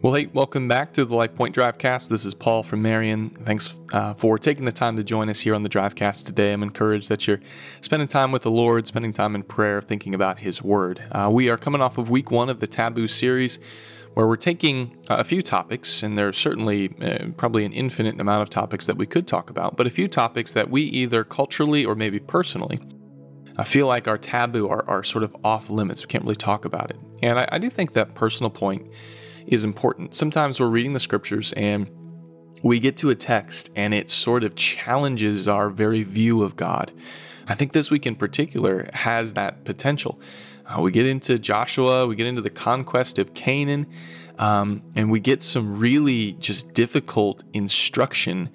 Well, hey, welcome back to the Life Point Drivecast. This is Paul from Marion. Thanks for taking the time to join us here on the Drivecast today. I'm encouraged that you're spending time with the Lord, spending time in prayer, thinking about His Word. We are coming off of week 1 of the Taboo series, where we're taking a few topics, and there's certainly probably an infinite amount of topics that we could talk about, but a few topics that we either culturally or maybe personally feel like are taboo, are sort of off limits. We can't really talk about it. And I do think that personal point is important. Sometimes we're reading the scriptures and we get to a text and it sort of challenges our very view of God. I think this week in particular has that potential. We get into Joshua, we get into the conquest of Canaan, and we get some really just difficult instruction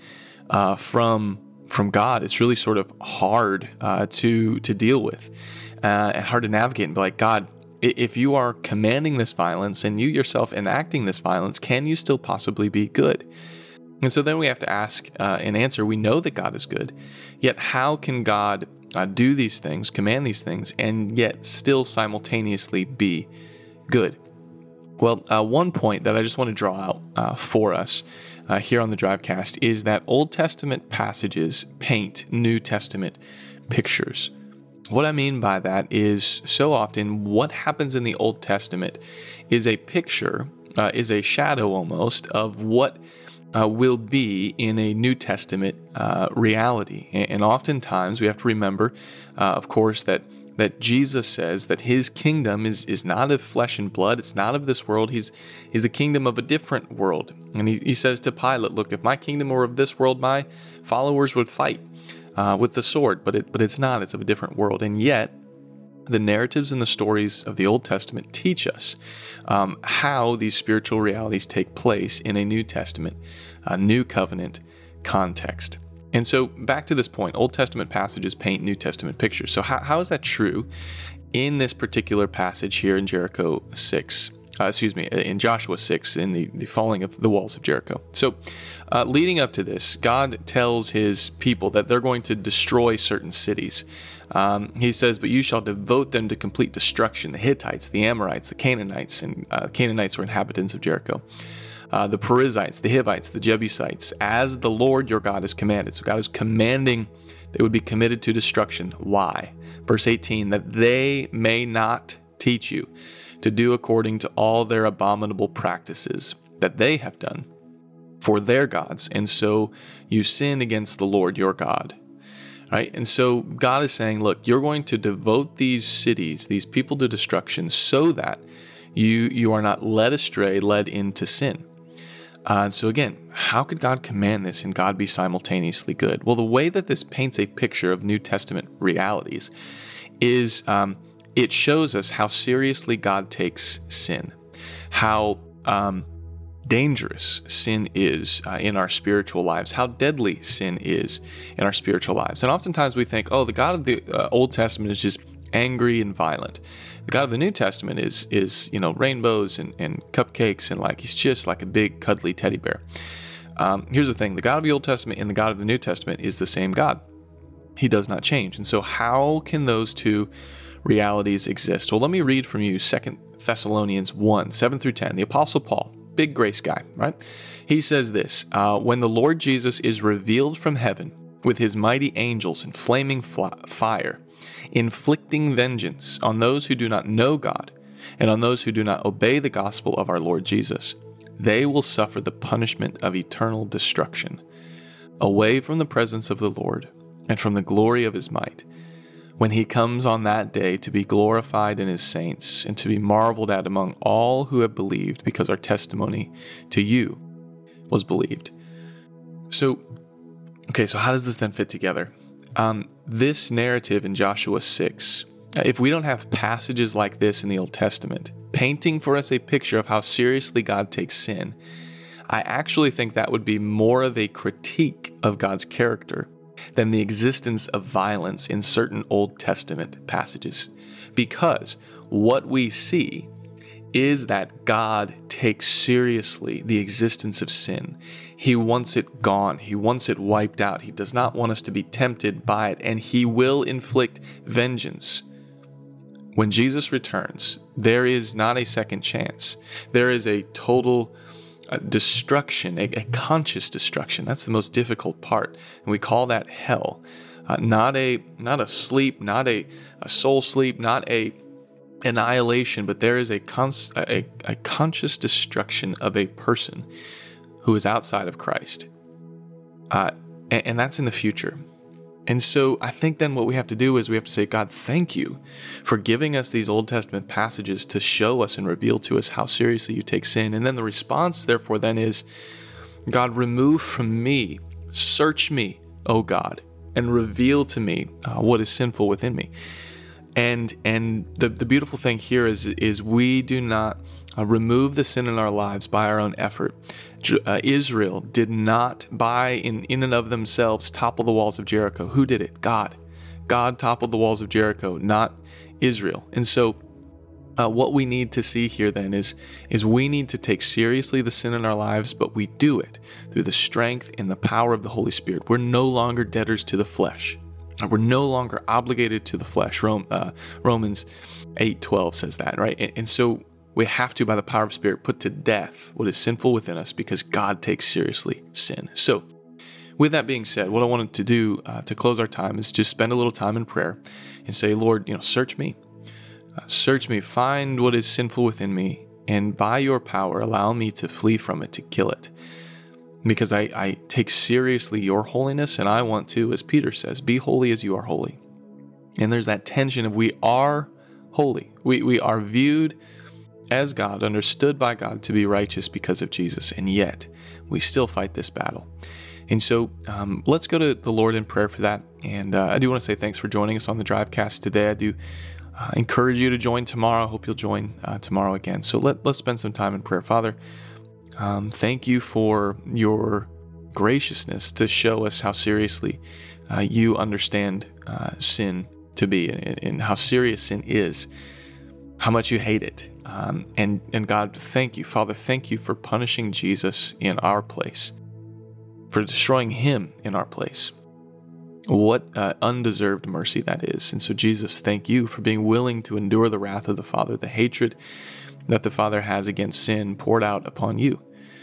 from God. It's really sort of hard to deal with and hard to navigate and be like, God, if you are commanding this violence and you yourself enacting this violence, can you still possibly be good? And so then we have to ask and answer, we know that God is good, yet how can God do these things, command these things, and yet still simultaneously be good? Well, one point that I just want to draw out for us here on the Drivecast is that Old Testament passages paint New Testament pictures. What I mean by that is so often what happens in the Old Testament is a picture, is a shadow almost of what will be in a New Testament reality. And oftentimes we have to remember, of course, that Jesus says that His kingdom is not of flesh and blood. It's not of this world. He's the kingdom of a different world. And he says to Pilate, look, if my kingdom were of this world, my followers would fight with the sword, but it's not. It's of a different world. And yet, the narratives and the stories of the Old Testament teach us how these spiritual realities take place in a New Testament, a New Covenant context. And so, back to this point, Old Testament passages paint New Testament pictures. So how is that true in this particular passage here in in Joshua 6, in the falling of the walls of Jericho? So, leading up to this, God tells His people that they're going to destroy certain cities. He says, but you shall devote them to complete destruction. The Hittites, the Amorites, the Canaanites, and Canaanites were inhabitants of Jericho. The Perizzites, the Hivites, the Jebusites, as the Lord your God has commanded. So God is commanding they would be committed to destruction. Why? Verse 18, that they may not teach you to do according to all their abominable practices that they have done for their gods, and so you sin against the Lord your God. Right? And so God is saying, look, you're going to devote these cities, these people to destruction so that you are not led astray, led into sin. And so again, how could God command this and God be simultaneously good? Well, the way that this paints a picture of New Testament realities is it shows us how seriously God takes sin, how dangerous sin is in our spiritual lives, how deadly sin is in our spiritual lives. And oftentimes we think, oh, the God of the Old Testament is just angry and violent. The God of the New Testament is rainbows and cupcakes, and like He's just like a big cuddly teddy bear. Here's the thing: the God of the Old Testament and the God of the New Testament is the same God. He does not change. And so how can those two realities exist? Well, let me read from you 2 Thessalonians 1, 7 through 10. The Apostle Paul, big grace guy, right? He says this, when the Lord Jesus is revealed from heaven with His mighty angels in flaming fire, inflicting vengeance on those who do not know God and on those who do not obey the gospel of our Lord Jesus, they will suffer the punishment of eternal destruction, away from the presence of the Lord and from the glory of His might, when He comes on that day to be glorified in His saints and to be marveled at among all who have believed, because our testimony to you was believed. So how does this then fit together? This narrative in Joshua 6, if we don't have passages like this in the Old Testament, painting for us a picture of how seriously God takes sin, I actually think that would be more of a critique of God's character than the existence of violence in certain Old Testament passages. Because what we see is that God takes seriously the existence of sin. He wants it gone. He wants it wiped out. He does not want us to be tempted by it, and He will inflict vengeance. When Jesus returns, there is not a second chance. There is a total destruction, a conscious destruction. That's the most difficult part, and we call that hell. Not a sleep, not a soul sleep, not a annihilation, but there is a conscious destruction of a person who is outside of Christ, and that's in the future. And so I think then what we have to do is we have to say, God, thank you for giving us these Old Testament passages to show us and reveal to us how seriously you take sin. And then the response, therefore, then is, God, remove from me, search me, O God, and reveal to me what is sinful within me. And the beautiful thing here is we do not remove the sin in our lives by our own effort. Israel did not, in and of themselves, topple the walls of Jericho. Who did it? God. God toppled the walls of Jericho, not Israel. And so what we need to see here then is we need to take seriously the sin in our lives, but we do it through the strength and the power of the Holy Spirit. We're no longer debtors to the flesh. We're no longer obligated to the flesh. Romans 8:12 says that, right? And so we have to, by the power of Spirit, put to death what is sinful within us, because God takes seriously sin. So with that being said, what I wanted to do to close our time is just spend a little time in prayer and say, Lord, search me. Search me, find what is sinful within me, and by your power, allow me to flee from it, to kill it. Because I take seriously your holiness, and I want to, as Peter says, be holy as you are holy. And there's that tension of we are holy. We are viewed as God, understood by God to be righteous because of Jesus, and yet we still fight this battle. And so let's go to the Lord in prayer for that. And I do want to say thanks for joining us on the Drivecast today. I do encourage you to join tomorrow. I hope you'll join tomorrow again. So let's spend some time in prayer. Father, thank you for your graciousness to show us how seriously you understand sin to be, and how serious sin is, how much you hate it. And God, thank you, Father, thank you for punishing Jesus in our place, for destroying him in our place. What undeserved mercy that is. And so, Jesus, thank you for being willing to endure the wrath of the Father, the hatred that the Father has against sin poured out upon you.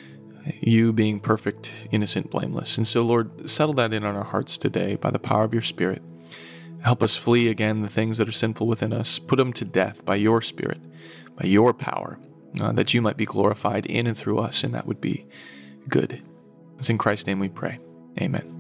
You being perfect, innocent, blameless. And so, Lord, settle that in on our hearts today by the power of your Spirit. Help us flee again the things that are sinful within us. Put them to death by your Spirit, by your power, that you might be glorified in and through us, and that would be good. It's in Christ's name we pray. Amen.